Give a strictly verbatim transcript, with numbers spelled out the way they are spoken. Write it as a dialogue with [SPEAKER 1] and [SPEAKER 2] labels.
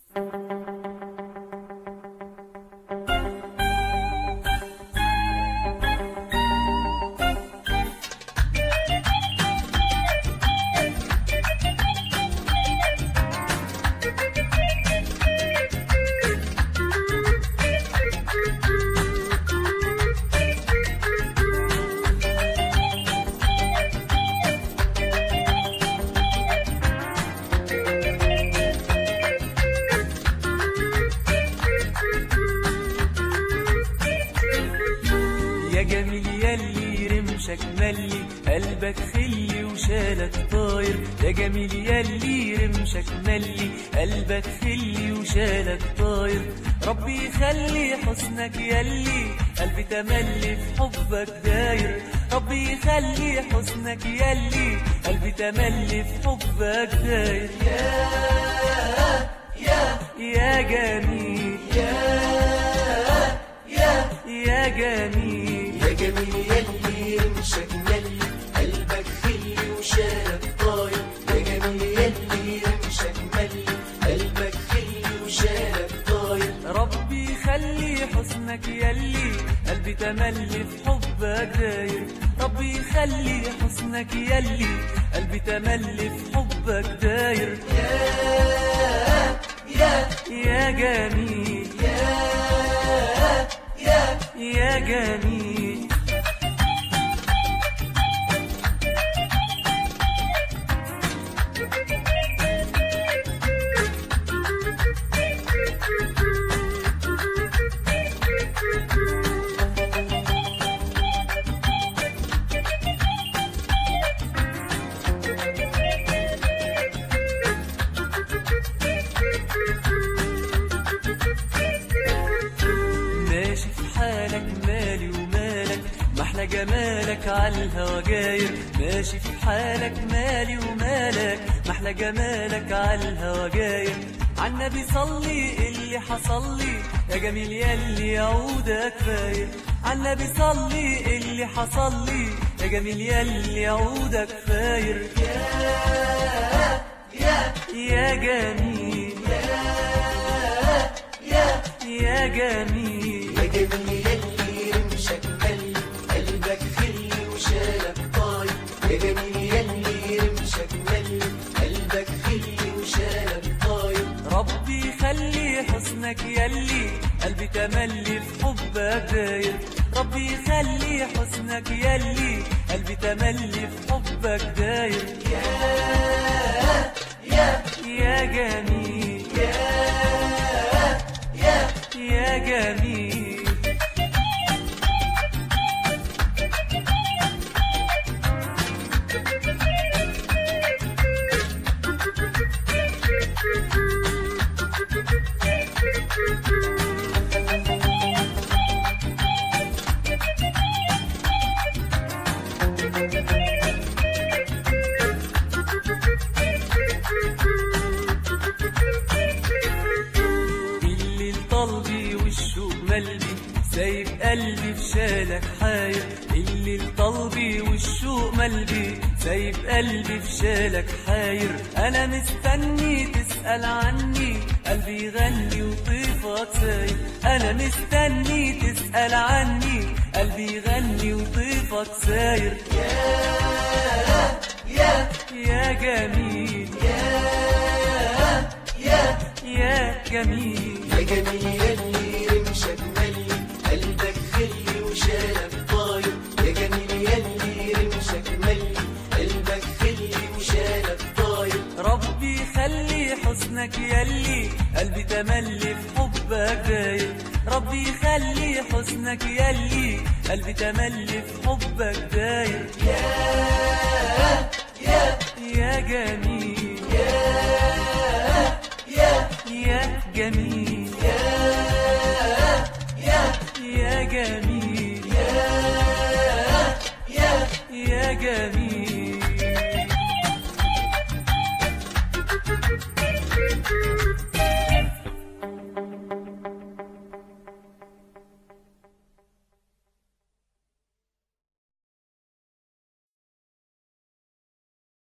[SPEAKER 1] يا جميل ياللي رمشك ملي قلبك خلي وشالك طاير، يا جميل ياللي رمشك ملي قلبك خلي وشالك طاير. ربي يخلي حسنك ياللي قلبي تملي في حبك داير، ربي يخلي حسنك ياللي قلبي تملي في حبك داير. يا يا يا جميل يا يا يا جميل
[SPEAKER 2] يا جميل ياللي رمشك ملي قلبك خلي وشالك طاير، يا جميل ياللي رمشك ملي قلبك خلي وشالك طاير.
[SPEAKER 1] ربي يخلي حسنك ياللي قلبي تملي في حبك داير، ربي يخلي حسنك ياللي قلبي تملي في حبك داير.
[SPEAKER 2] يا يا
[SPEAKER 1] يا جميل
[SPEAKER 2] يا يا
[SPEAKER 1] يا جميل ماشي في حالك مالي ومالك محلى جمالك عالهوا جاير، ماشي في حالك مالي ومالك محلى جمالك عالهوا جاير. عالنبي صلي اللي حصلي يا جميل ياللي يعودك فاير، عالنبي صلي اللي حصلي يا جميل ياللي يعودك فاير.
[SPEAKER 2] يا يا
[SPEAKER 1] يا جميل
[SPEAKER 2] يا يا
[SPEAKER 1] يا جميل
[SPEAKER 2] يا جميل ياللي رمشك ملي قلبك خلي وشالك طاير، يا جميل ياللي رمشك ملي قلبك خلي وشالك طاير.
[SPEAKER 1] ربي يخلي حسنك ياللي قلبي تملي في حبك داير، ربي يخلي حسنك ياللي قلبي تملي في حبك داير.
[SPEAKER 2] يا يا
[SPEAKER 1] يا جميل
[SPEAKER 2] يا يا
[SPEAKER 1] يا جميل الليل طلبي والشوق ملبي سايب قلبي في شالك حاير، الليل طلبي والشوق ملبي سايب قلبي في شالك حاير. انا مستني تسأل عني قلبي يغني وطيفك ساير، انا مستني تسأل عني قلبي يغني وطيفك ساير.
[SPEAKER 2] يا يا
[SPEAKER 1] يا جميل
[SPEAKER 2] يا يا
[SPEAKER 1] يا جميل
[SPEAKER 2] يا جميل ياللي رمشك ملي قلبك خلي وشالك طاير، يا جميل ياللي رمشك ملي قلبك خلي وشالك طاير.
[SPEAKER 1] ربي يخلي حسنك ياللي قلبي تملي في حبك داير، ربي يخلي حسنك ياللي قلبي تملي في حبك داير.
[SPEAKER 2] يا يا
[SPEAKER 1] يا جميل
[SPEAKER 2] يا يا
[SPEAKER 1] يا جميل